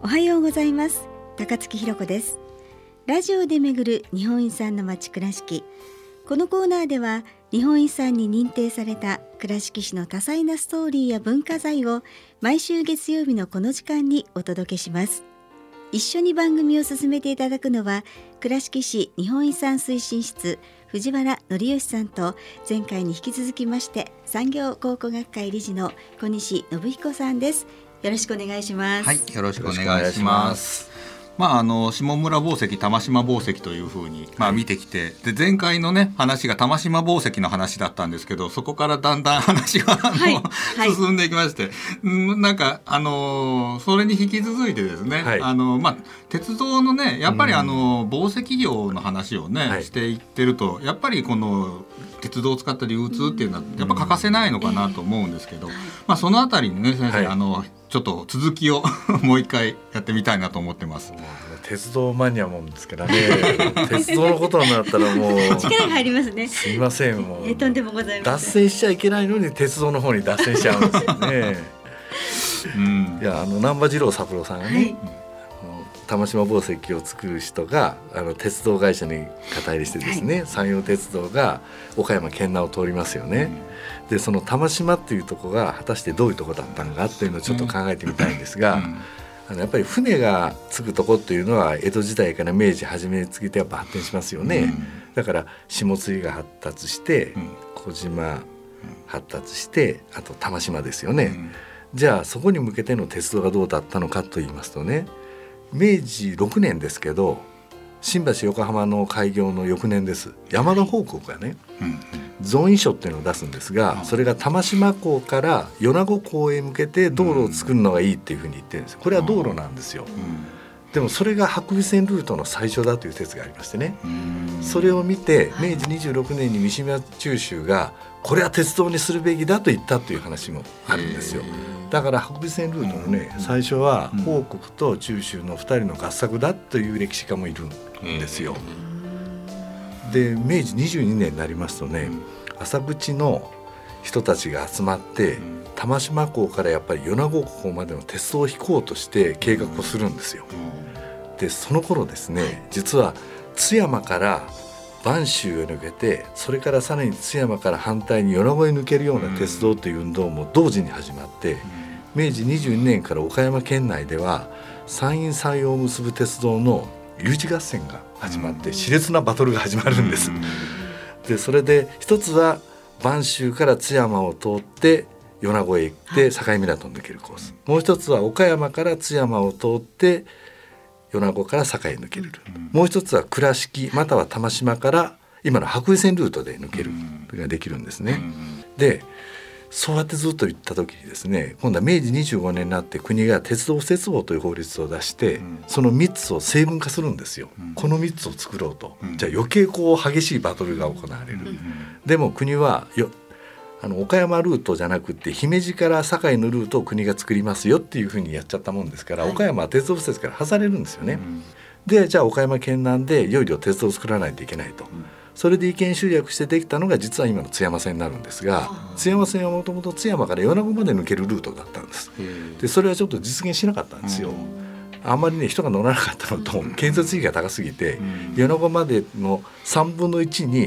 おはようございます。高槻ひろ子です。ラジオで巡る日本遺産の街倉敷。このコーナーでは日本遺産に認定された倉敷市の多彩なストーリーや文化財を毎週月曜日のこの時間にお届けします。一緒に番組を進めていただくのは倉敷市日本遺産推進室藤原則義さんと、前回に引き続きまして産業考古学会理事の小西信彦さんです。よろしくお願いします。 はい、よろしくお願いします。下村宝石、玉島宝石というふうに、見てきて、で前回のね話が玉島宝石の話だったんですけど、そこからだんだん話が、進んでいきまして、なんかそれに引き続いてですね、鉄道のねやっぱり宝石業の話をね、していってると、やっぱりこの鉄道を使った流通っていうのはやっぱ欠かせないのかなと思うんですけど、そのあたりにね先生、ちょっと続きをもう一回やってみたいなと思ってます。 鉄道マニアもんですからね鉄道のことになったらもう力が入りますね。 すいません、もうとんでもございません。 脱線しちゃいけないのに鉄道の方に脱線しちゃうんですよねいや難波次郎三郎さんがね、玉島宝石を作る人が鉄道会社に肩入れしてですね、山陽鉄道が岡山県内を通りますよね、でその玉島っていうところが果たしてどういうところだったのかっていうのをちょっと考えてみたいんですが、やっぱり船が着くとこっていうのは江戸時代から明治初めにつけてやっぱ発展しますよね、だから下津が発達して、小島発達して、あと玉島ですよね、じゃあそこに向けての鉄道がどうだったのかと言いますとね、明治6年ですけど新橋横浜の開業の翌年です。山田報国がね、ゾーン遺書っていうのを出すんですが、それが玉島港から米子港へ向けて道路を作るのがいいっていうふうに言ってるんですよ。これは道路なんですよ、でもそれが伯備線ルートの最初だという説がありましてね、それを見て明治26年に三島中州がこれは鉄道にするべきだと言ったという話もあるんですよ。だから伯備線ルートのね、最初は報国と中州の2人の合作だという歴史家もいるんですよ。で明治22年になりますとね、浅口の人たちが集まって玉島港からやっぱり米子港までの鉄道を引こうとして計画をするんですよ。でその頃ですね、実は津山から播州へ抜けて、それからさらに津山から反対に米子へ抜けるような鉄道という運動も同時に始まって、明治22年から岡山県内では山陰山陽を結ぶ鉄道の誘致合戦が始まって、熾烈なバトルが始まるんです。でそれで一つは播州から津山を通って米子へ行って境港を抜けるコース、もう一つは岡山から津山を通って米子から境へ抜けるルート、もう一つは倉敷または玉島から今の伯備線ルートで抜けるができるんですね。でそうやってずっと言った時にですね、今度は明治25年になって国が鉄道敷設法という法律を出して、その3つを成分化するんですよ、この3つを作ろうと、じゃあ余計激しいバトルが行われる、でも国は岡山ルートじゃなくて姫路から堺のルートを国が作りますよっていうふうにやっちゃったもんですから、岡山は鉄道敷設から外されるんですよね、でじゃあ岡山県南でいよいよ鉄道を作らないといけないと、それで意見集約してできたのが実は今の津山線になるんですが、津山線はもともと津山から米子まで抜けるルートだったんです。でそれはちょっと実現しなかったんですよ。あんまりね人が乗らなかったのと建設費が高すぎて、米子までの3分の1に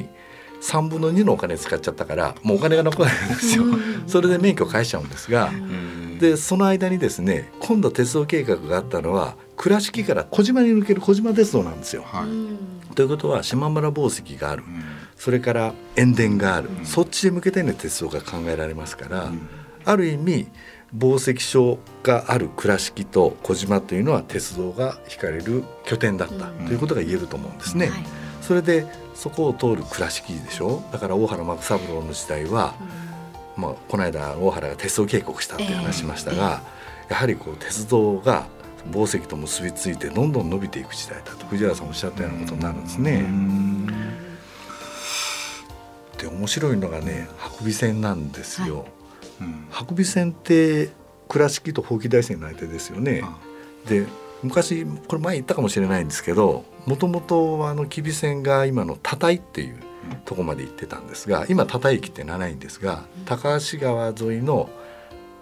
3分の2のお金使っちゃったから、もうお金が残らないんですよ。それで免許を返しちゃうんですが、でその間にですね、今度鉄道計画があったのは倉敷から小島に抜ける小島鉄道なんですよ、ということは島村宝石がある、それから塩田がある、そっちで向けての鉄道が考えられますから、ある意味宝石商がある倉敷と小島というのは鉄道が引かれる拠点だったということが言えると思うんですね、それでそこを通る倉敷でしょ。だから大原幕三郎の時代は、この間大原が鉄道計画したって話しましたが、やはり鉄道が宝石と結びついてどんどん伸びていく時代だと藤原さんおっしゃったようなことになるんですね。で面白いのがね、伯備線なんですよ、伯備線って倉敷と伯耆大山の間ですよね。で昔これ前言ったかもしれないんですけど、もともと吉備線が今の多田井っていうとこまで行ってたんですが、今多田駅ってないんですが、高橋川沿いの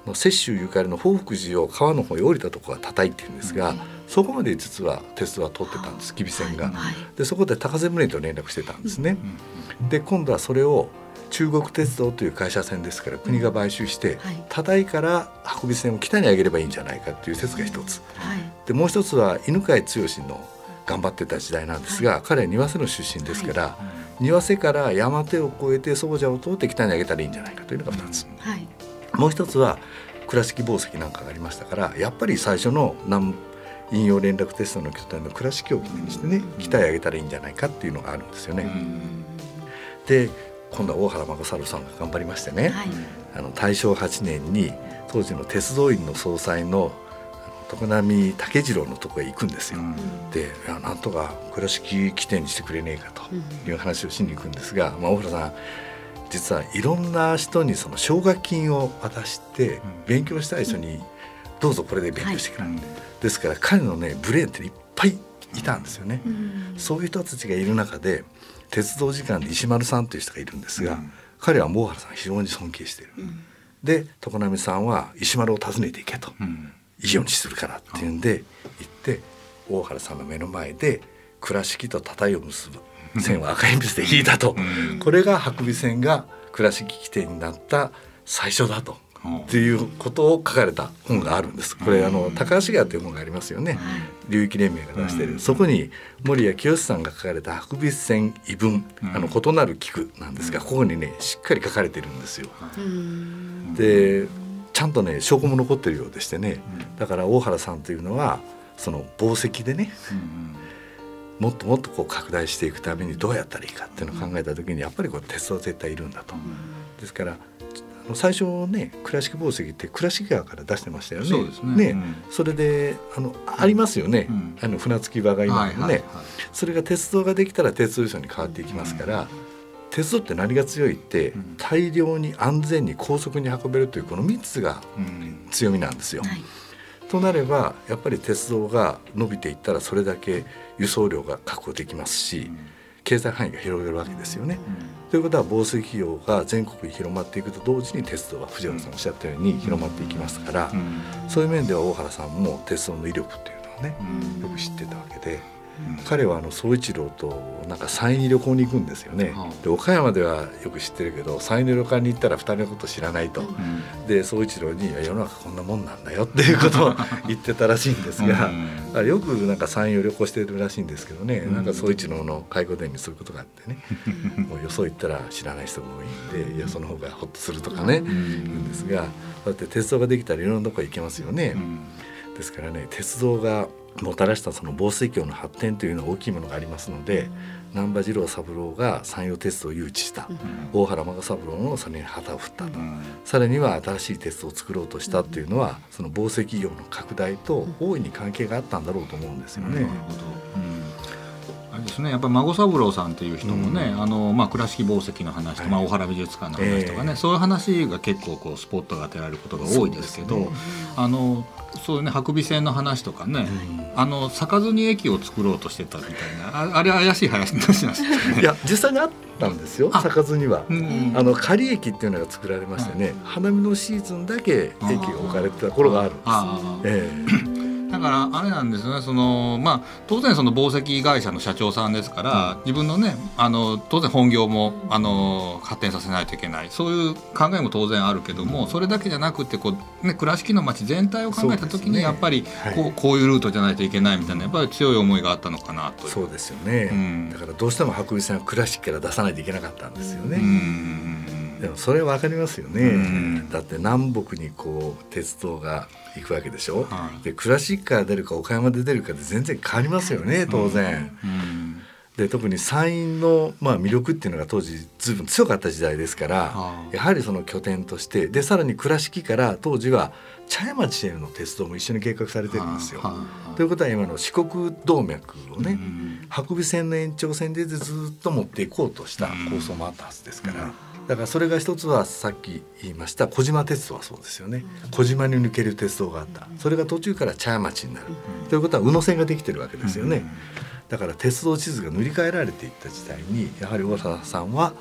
雪舟ゆかりの報福寺を川の方へ降りたところが叩いているんですが、そこまで実は鉄道は通ってたんです、吉備線が。でそこで高瀬宗と連絡してたんですね。で今度はそれを中国鉄道という会社線ですから国が買収して、叩いから白備線を北に上げればいいんじゃないかという説が一つ、でもう一つは犬養毅の頑張ってた時代なんですが、彼は庭瀬の出身ですから、庭瀬から山手を越えて総社を通って北に上げたらいいんじゃないかというのが2つ、もう一つは倉敷紡績なんかがありましたから、やっぱり最初の引用連絡鉄道の拠点の倉敷を起点にしてね、北へ上げたらいいんじゃないかっていうのがあるんですよね。で今度は大原孫三郎さんが頑張りましてね、大正8年に当時の鉄道員の総裁の常滑武次郎のところへ行くんですよ。でなんとか倉敷起点にしてくれねえかという話をしに行くんですが、大原さん実はいろんな人にその奨学金を渡して勉強したい人にどうぞこれで勉強してくれる、ですから彼のねブレーンっていっぱいいたんですよね。そういう人たちがいる中で鉄道次官で石丸さんという人がいるんですが、彼は大原さんを非常に尊敬している、で常滑さんは石丸を訪ねていけと、いいようにするからっていうんで行って大原さんの目の前で倉敷と多々を結ぶ線は赤鉛筆で引いたと、これが白備線が倉敷起点になった最初だとっていうことを書かれた本があるんです。これ高橋川という本がありますよね、流域連盟が出している、そこに森谷清さんが書かれた白備線異文、異なる菊なんですが、ここにねしっかり書かれているんですよ。でちゃんとね証拠も残っているようでしてね、だから大原さんというのはその紡績でね、もっともっとこう拡大していくためにどうやったらいいかっていうのを考えた時にやっぱりこう鉄道絶対いるんだと、ですから最初ね倉敷紡績って倉敷川から出してましたよね。 そうですね。 それでありますよね、船着き場が今もね、それが鉄道ができたら鉄道輸送に変わっていきますから、鉄道って何が強いって、大量に安全に高速に運べるというこの3つが強みなんですよ。となればやっぱり鉄道が伸びていったらそれだけ輸送量が確保できますし、経済範囲が広げるわけですよね。ということは紡績業が全国に広まっていくと同時に鉄道は藤原さんおっしゃったように広まっていきますから、そういう面では大原さんも鉄道の威力というのをねよく知ってたわけで、彼は宗一郎となんか山陰に旅行に行くんですよね。で岡山ではよく知ってるけど山陰の旅館に行ったら2人のこと知らないと、で宗一郎に世の中こんなもんなんだよっていうことを言ってたらしいんですが、よくなんか山陰を旅行してるらしいんですけどね、なんか宗一郎の回顧伝にそういうことがあってねもうよそ行ったら知らない人が多いんで、いやその方がホッとするとかね言うんですが、だって鉄道ができたらいろんなとこ行けますよね。ですからね鉄道がもたらしたその紡績業の発展というのは大きいものがありますので、難波次郎三郎が山陽鉄道を誘致した、大原孫三郎のそれに旗を振ったと、さらには新しい鉄道を作ろうとしたというのは、その紡績業の拡大と大いに関係があったんだろうと思うんですよね。 あれですね、やっぱり孫三郎さんという人もね、倉敷紡績の話と、大原美術館の話とかね、そういう話が結構こうスポットが当てられることが多いですけど、そうね、白備線の話とかね、咲かずに駅を作ろうとしてたみたいな、あれ怪しい話なんですよね。 いや実際にあったんですよ、咲かずには。仮駅っていうのが作られましてね、花見のシーズンだけ駅が置かれてた頃があるんです。 だからあれなんですよね、当然その紡績会社の社長さんですから、自分のね当然本業も発展させないといけない、そういう考えも当然あるけども、それだけじゃなくて倉敷の町全体を考えた時にやっぱりこういうルートじゃないといけないみたいな、やっぱり強い思いがあったのかなという。 そうですよね、だからどうしても白備線は倉敷から出さないといけなかったんですよね。でもそれは分かりますよね。だって南北にこう鉄道が行くわけでしょ、で倉敷から出るか岡山で出るかで全然変わりますよね当然。で特に山陰の魅力っていうのが当時ずいぶん強かった時代ですから、やはりその拠点としてで、さらに倉敷から当時は茶屋町への鉄道も一緒に計画されてるんですよ。ということは今の四国動脈をね、白備線の延長線でずっと持っていこうとした構想もあったはずですから、だからそれが一つはさっき言いました小島鉄道はそうですよね。小島に抜ける鉄道があった、それが途中から茶屋町になる、ということは宇野線ができてるわけですよね。だから鉄道地図が塗り替えられていった時代に、やはり大原さんは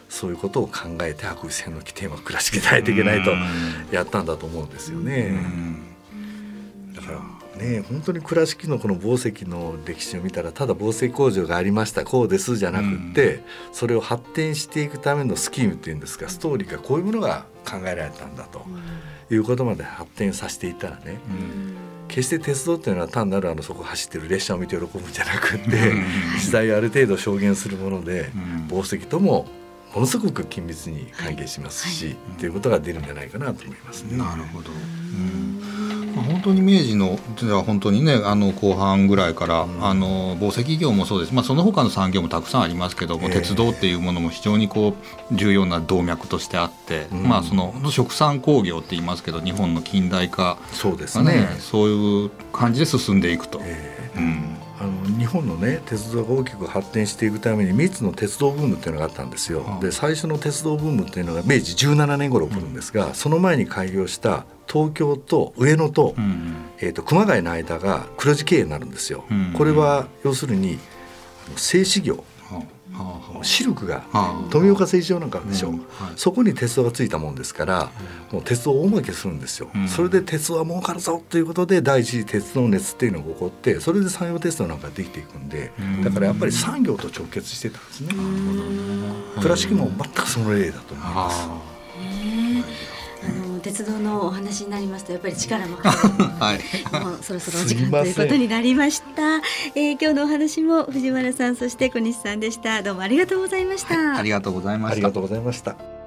そういうことを考えて博物館の起点は倉敷でないといけないとやったんだと思うんですよね。だからね、本当に倉敷のこの紡績の歴史を見たら、ただ紡績工場がありましたこうですじゃなくって、それを発展していくためのスキームっていうんですか、ストーリーがこういうものが考えられたんだということまで発展させていったらね、決して鉄道っていうのは単なるそこ走ってる列車を見て喜ぶんじゃなくって時代をある程度証言するもので、紡績ともものすごく緊密に関係しますし、ということが出るんじゃないかなと思いますね。 なるほど。本当に明治のじゃあ本当にね後半ぐらいから、紡績業もそうです、その他の産業もたくさんありますけども、鉄道っていうものも非常にこう重要な動脈としてあって、その殖産工業って言いますけど、日本の近代化、 そうですね、 そういう感じで進んでいくと。 日本のね鉄道が大きく発展していくために3つの鉄道ブームっていうのがあったんですよ。で最初の鉄道ブームっていうのが明治17年頃起こるんですが、その前に開業した東京と上野と、熊谷の間が黒字経営になるんですよ。これは要するに製紙業、シルクが富岡製紙場なんかあるでしょ、そこに鉄道がついたもんですから、もう鉄道を大儲けするんですよ。それで鉄道は儲かるぞということで第一次鉄道熱っていうのが起こって、それで山陽鉄道なんかできていくんで、だからやっぱり産業と直結してたんですね。倉敷も全くその例だと思います。 鉄道のお話になりますとやっぱり力も入るもうそろそろお時間ということになりました。今日のお話も藤原さん、そして小西さんでした。どうもありがとうございました。 ありがとうございました。 ありがとうございました。